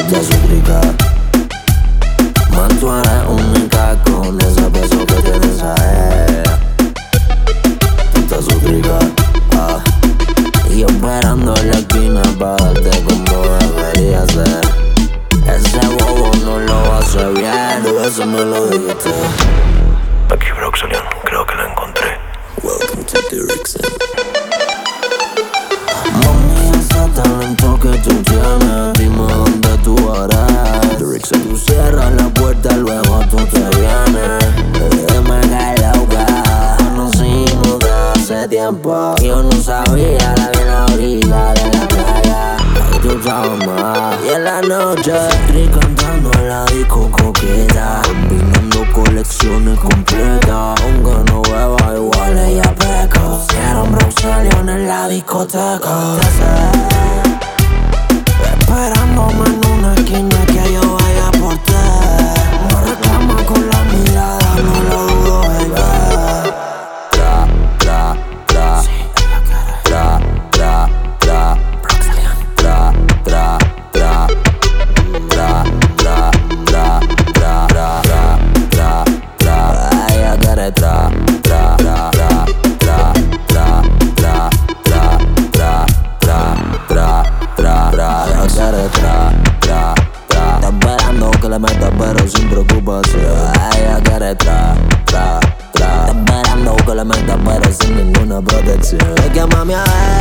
te suplica. Man, tú eres única con ese beso que tienes a ella. Tú te suplica, y yo esperando en la esquina pa' darte como debería ser. Ese bobo no lo hace bien, eso me lo dijiste. Aquí Broxolian, creo que lo encontré. Welcome to Dirickson. Mami, ese talento que tú tienes, dime dónde tú harás. Dirickson. Tú cierras la puerta, luego tú te vienes. Dime que loca, conocimos de hace tiempo. Yo no sabía la bien la orilla de la playa. Ahí tú sabes más. Y en la noche, estoy cantando en la disco coqueta, combinando colecciones completas. Aunque no beba, igual ella peca. Pusieron Broxolian en la discoteca. Esperándome en una esquina que yo vaya por ti. Me reclama con la mirada, no lo dudo, baby. Tra, tra, tra. Sí, ella quiere. Tra, tra, tra. Broxolian. Tra, tra, tra. Tra, tra, tra, tra, tra, tra, tra. Ella quiere tra, tra, tra, tra, tra, tra, tra, tra, tra, tra, tra, tra, tra. Ella quiere tra, tra, tra. Está esperando que le meta pero sin preocupación. Ella quiere tra, tra, tra. Está esperando que le meta pero sin ninguna protección. Es que mami,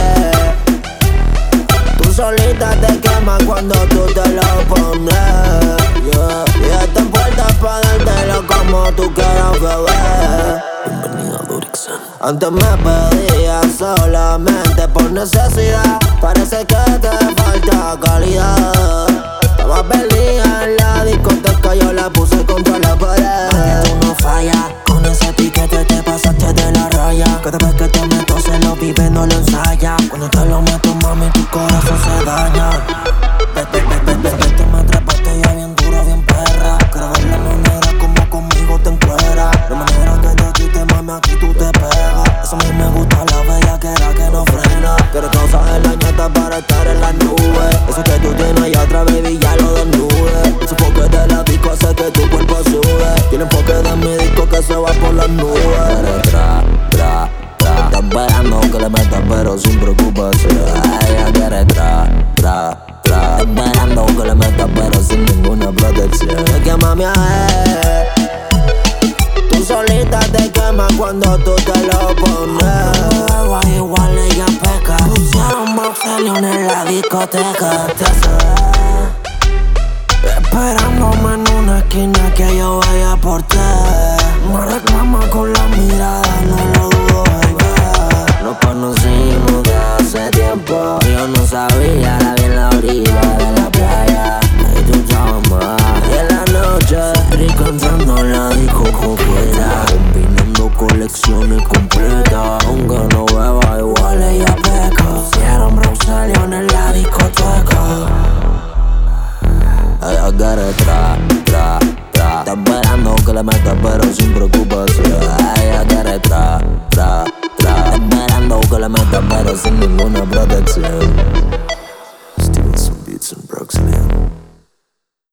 tú solita te quemas cuando tú te lo pones, yeah. Y esta puerta pa' dártelo como tú quieras, bebé. Bienvenido a Dirickson. Antes me pedías solamente por necesidad. Parece que te falta calidad. Estaba perdida en la discoteca, yo la puse contra la pared. Mami, tú no fallas, con ese piquete te pasaste de la raya. Cada vez que te meto se lo vive, no lo ensaya. Cuando te lo meto, mami, tu corazón se daña. Vete, me atrapaste ya bien duro, bien perra. Quiero ver la manera como conmigo te encueras. La manera que te quite, mami, aquí tú te pegas. Eso a mí me gusta, la bellaquera que no frena. Quiero causar el daño hasta para estar en las nubes. Eso que tú tienes allá otra baby, ya lo desnude. El enfoque de la disco hace que tu cuerpo sube. Y el enfoque de mi disco que se va por las nubes. Tra, tra, tra. Está esperando que le metas pero sin preocupación. Ella quiere tra, tra, tra. Está esperando que le metas pero sin ninguna protección. Es que mami, tú solita te quemas cuando tú te lo pones. Igual ella peca. Pusieron Broxolian en la discoteca. Esperándome en una esquina que yo vaya por ti. Me reclama con la mirada, no lo dudo, baby. Nos conocimos de hace tiempo. Yo no sabía la bien la orilla de la playa. Ahí tú sabes más. Y en la noche, estoy cantando en la disco coqueta, combinando colecciones completas. Aunque no beba, igual ella peca. Pusieron Broxolian en la discoteca. Ella quiere tra, tra, tra. Está esperando que le meta pero sin preocupación. Ella quiere tra, tra, tra. Está esperando que le meta pero sin ninguna protección. Stevenson Beats and Broxolian.